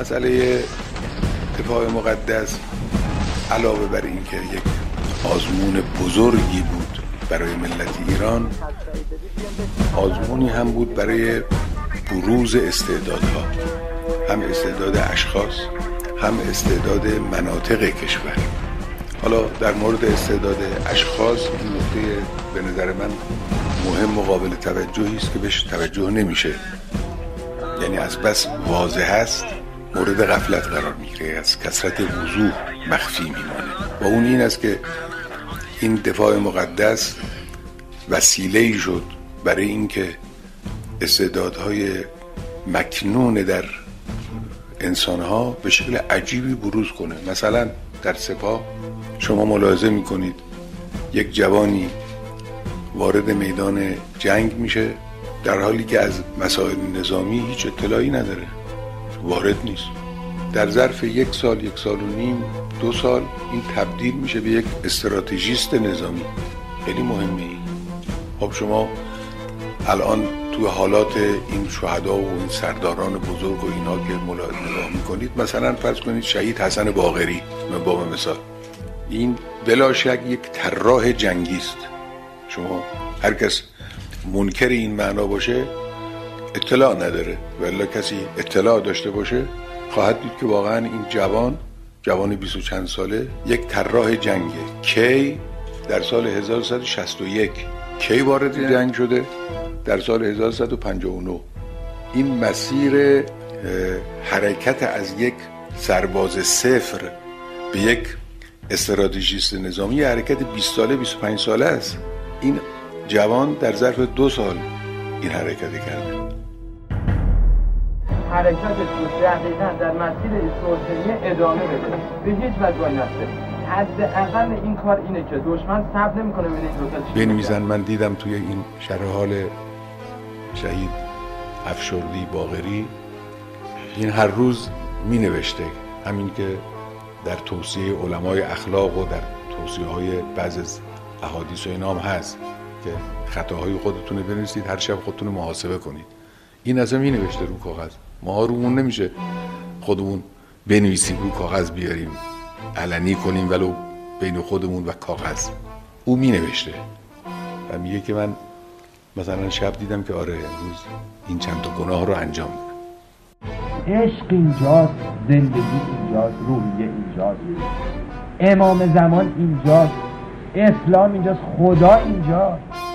مسئله دفاع مقدس علاوه بر این که یک آزمون بزرگی بود برای ملت ایران، آزمونی هم بود برای بروز استعدادها، هم استعداد اشخاص هم استعداد مناطق کشور. حالا در مورد استعداد اشخاص این نکته به نظر من مهم و قابل توجهی است که بهش توجه نمیشه، یعنی از بس واضح است مورد غفلت قرار میگیره، از کثرت وضوح مخفی میمانه. و اون این است که این دفاع مقدس وسیله‌ای شد برای اینکه استعدادهای مکنون در انسانها به شکل عجیبی بروز کنه. مثلا در سپاه شما ملاحظه میکنید یک جوانی وارد میدان جنگ میشه در حالی که از مسائل نظامی هیچ اطلاعی نداره، وارد نیست. در ظرف 1 سال، 1 سال و نیم، 2 سال این تبدیل میشه به یک استراتژیست نظامی. خیلی مهمه این. خب شما الان تو حالات این شهدا و این سرداران بزرگ و اینا که نگاه میکنید، مثلا فرض کنید شهید حسن باقری با مثال، این بلا شک یک طراح جنگی است. شما هر کس منکر این معنا باشه اطلاع نداره، ولی کسی اطلاع داشته باشه خواهد دید که واقعا این جوان 20 و چند ساله یک طراح جنگه. کی؟ در سال 1161 کی وارد جنگ شده؟ در سال 1159. این مسیر حرکت از یک سرباز صفر به یک استراتژیست نظامی حرکت 20 ساله 25 ساله است. این جوان در ظرف 2 سال این حرکت کرده. حرکتش رو دقیقاً در مسیر استراتژی ادامه بده، به هیچ وجه وای نسته. حداقل این کار اینه که دشمن صبر نمی‌کنه ببینه این دو تا چی بنویسن. من دیدم توی این شرح حال شهید افشردی باقری این هر روز می نوشته، همین که در توصیه علمای اخلاق و در توصیه های بعض از احادیث و اینا هم هست که خطاهای خودتون بنویسید، هر شب خودتون محاسبه کنید. این اصلا می نوشته رو کاغذ. ما رومون نمیشه خودمون بنویسیم رو کاغذ بیاریم علنی کنیم ولو بین خودمون و کاغذ. او می نوشته و میگه که من مثلا شب دیدم که آره امروز این چند تا گناه رو انجام دادم. عشق اینجاست، زندگی اینجاست، روحیه اینجاست، امام زمان اینجاست، اسلام اینجاست، خدا اینجاست.